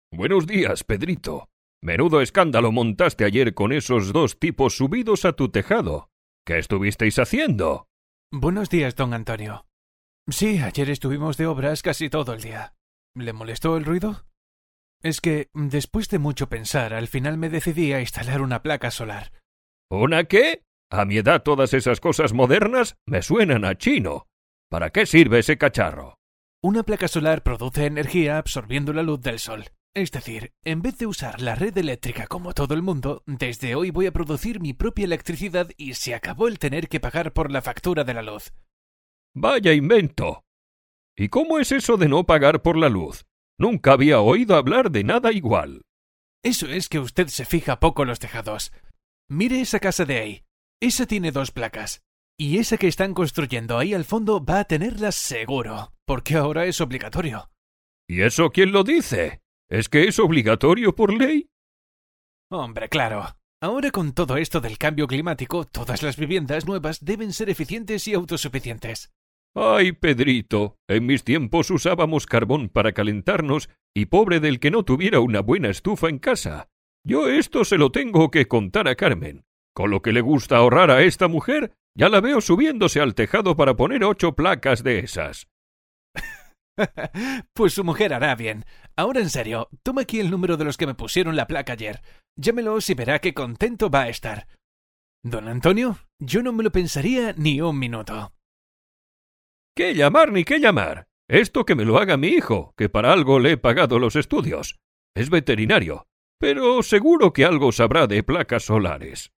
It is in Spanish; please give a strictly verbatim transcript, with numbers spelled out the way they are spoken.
Buenos días, Pedrito. Menudo escándalo montaste ayer con esos dos tipos subidos a tu tejado. ¿Qué estuvisteis haciendo? Buenos días, don Antonio. Sí, ayer estuvimos de obras casi todo el día. ¿Le molestó el ruido? Es que, después de mucho pensar, al final me decidí a instalar una placa solar. ¿Una qué? A mi edad todas esas cosas modernas me suenan a chino. ¿Para qué sirve ese cacharro? Una placa solar produce energía absorbiendo la luz del sol. Es decir, en vez de usar la red eléctrica como todo el mundo, desde hoy voy a producir mi propia electricidad y se acabó el tener que pagar por la factura de la luz. ¡Vaya invento! ¿Y cómo es eso de no pagar por la luz? Nunca había oído hablar de nada igual. Eso es que usted se fija poco en los tejados. Mire esa casa de ahí. Esa tiene dos placas. Y esa que están construyendo ahí al fondo va a tenerlas seguro, porque ahora es obligatorio. ¿Y eso quién lo dice? ¿Es que es obligatorio por ley? Hombre, claro. Ahora con todo esto del cambio climático, todas las viviendas nuevas deben ser eficientes y autosuficientes. ¡Ay, Pedrito! En mis tiempos usábamos carbón para calentarnos y pobre del que no tuviera una buena estufa en casa. Yo esto se lo tengo que contar a Carmen. Con lo que le gusta ahorrar a esta mujer, ya la veo subiéndose al tejado para poner ocho placas de esas. Pues su mujer hará bien. Ahora en serio, toma aquí el número de los que me pusieron la placa ayer. Llámelos y verá qué contento va a estar. Don Antonio, yo no me lo pensaría ni un minuto. ¿Qué llamar ni qué llamar? Esto que me lo haga mi hijo, que para algo le he pagado los estudios. Es veterinario, pero seguro que algo sabrá de placas solares.